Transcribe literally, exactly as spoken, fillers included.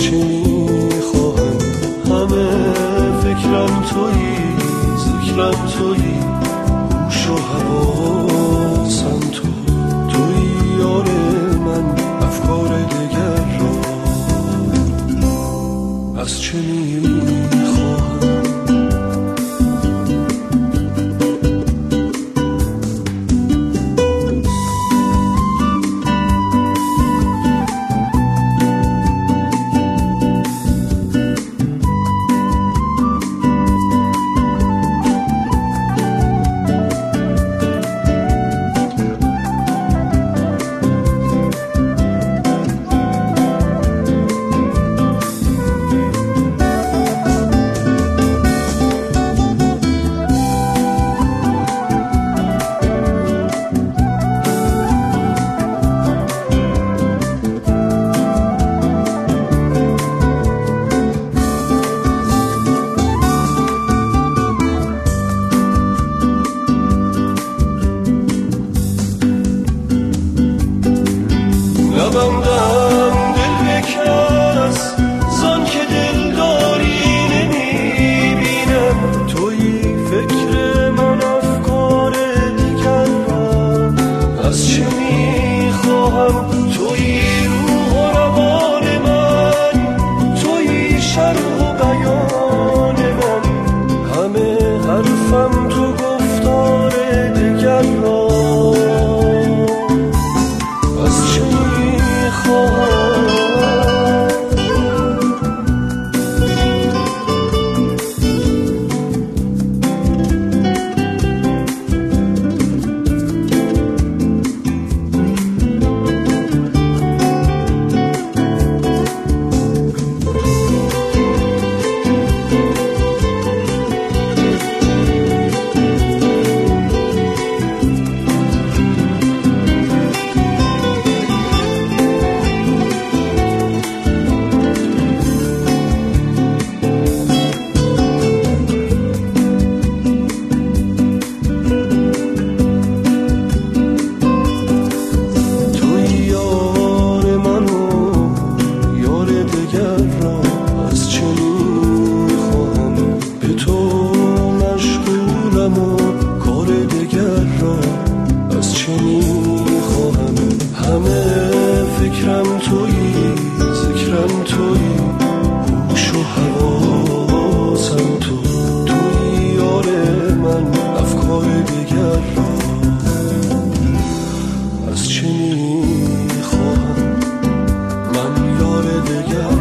چه میخواهم، همه فکرم تویی، ذکرم تویی، گوش و حواسم تو، تویی یار من، افکار دگر را از چه میخواهم. نبندم دل به کس زان که دل داری نمیبینم، تویی فکر من، افکار دیگر را از چه میخواهم، تویی روح و روان من، تویی شرح و بیان من، همه حرفم تو گفتار دیگر را از چه میخواهم. همه فکرم تویی، ذکرم تویی، گوش و حواسم تو، تویی یار من، افکار دیگر را از چه میخواهم، من یار دیگر